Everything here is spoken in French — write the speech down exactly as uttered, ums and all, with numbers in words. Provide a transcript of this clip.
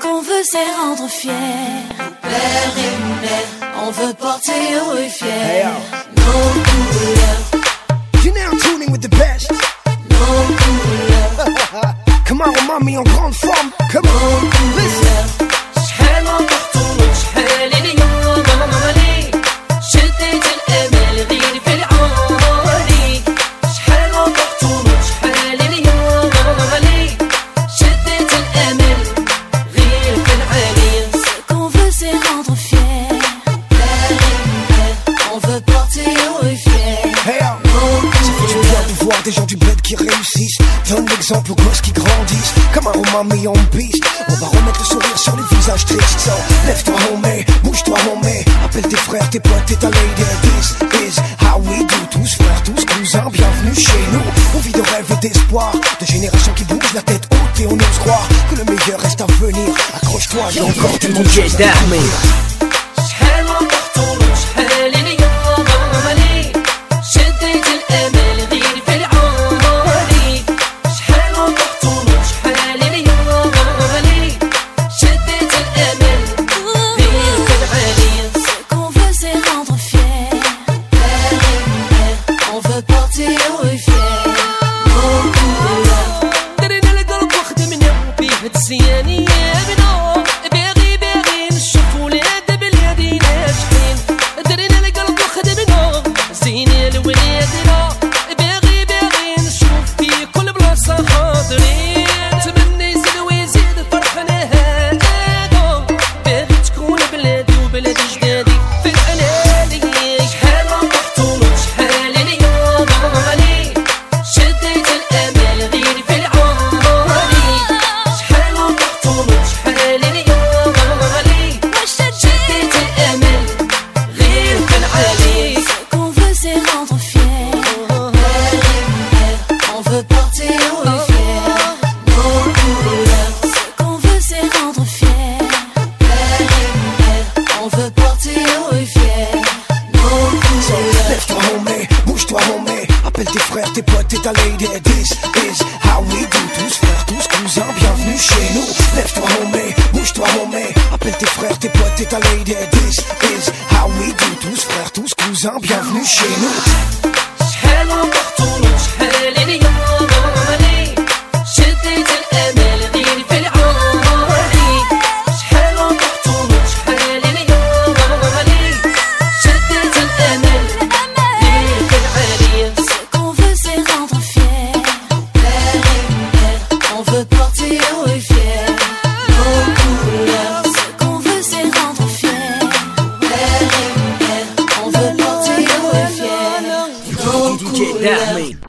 qu'on veut, c'est rendre fier. Père et mère, on veut porter heureux et fier. Hey, nos couleurs. You're now tuning with the best. Nos couleurs. Come on, mommy, en grande forme. Come on, listen. شحال ما طحتو شحال اليوم مامالي شديت الامل غير في العالي شحال ما طحتو شحال اليوم مامالي شديت الامل غير في العالي. Ce qu'on veut c'est rendre fier. Père et mère, on veut porter heureux et fier. Hey, ça fait du bien de voir des gens du bled qui réussissent. Donne l'exemple aux gosses qui grandissent. Comme un roman mis en piste. On va remettre le sourire sur les visages tristes. So, lève-toi homie, bouge-toi homie. Appelle tes frères, tes potes et ta lady. This is how we do. Tous frères, tous cousins, bienvenue chez nous. On vit de rêves et d'espoir. De générations qui bougent la tête haute et on ose croire que le meilleur reste à venir. Accroche-toi, j'ai encore tellement de choses à dire. شحال ما طحتو شحال اليوم مامالي شديت الامل غير في العالي شحال ما طحتو شحال اليوم مامالي شديت الامل غير في العالي. Ce qu'on veut c'est rendre fier. Père et mère, on veut porter heureux et fier. Nos couleurs. درنا القلب وخدمنا بيه تزياني يا بنا باغي باغي نشوف ولاد بلادي ناجحين. درنا القلب وخدمنا زينين لولادنا باغي باغي نشوف في كل بلاصة حاضرين. نتمنى يزيد ويزيد فرحنا هذا باغي تكون بلادي وبلاد جدادي في العلالي. شحال ما طحتو شحال اليوم مامالي شديت الامل غير في العالي شحال ما طحتو شحال اليوم مامالي شديت الامل غير في العالي. Ce qu'on veut c'est rendre fier. Père et mère, on veut porter heureux et fier. Nos couleurs. Ce qu'on veut c'est rendre fier. Père et mère, on veut porter heureux et fier. Nos couleurs. Lève-toi homie, bouge-toi homie. Appelle tes frères, tes potes et ta lady. This is how we do. Tous frères, tous cousins, bienvenue chez nous. Lève-toi homie, bouge-toi homie. Appelle tes frères, tes potes et ta lady. This is how we do. Tous frères, tous cousins, bienvenue chez nous. شحال ما طحتو شحال اليوم مامالي شديت الامل غير في العالي شحال ما طحتو شحال اليوم مامالي شديت الامل غير في العالي. Ce qu'on veut c'est rendre fier. Père et mère, on veut porter heureux et fier. Nos couleurs. Ce qu'on veut c'est rendre fier. Père et mère, on veut porter heureux et fier. Nos D J Darmy.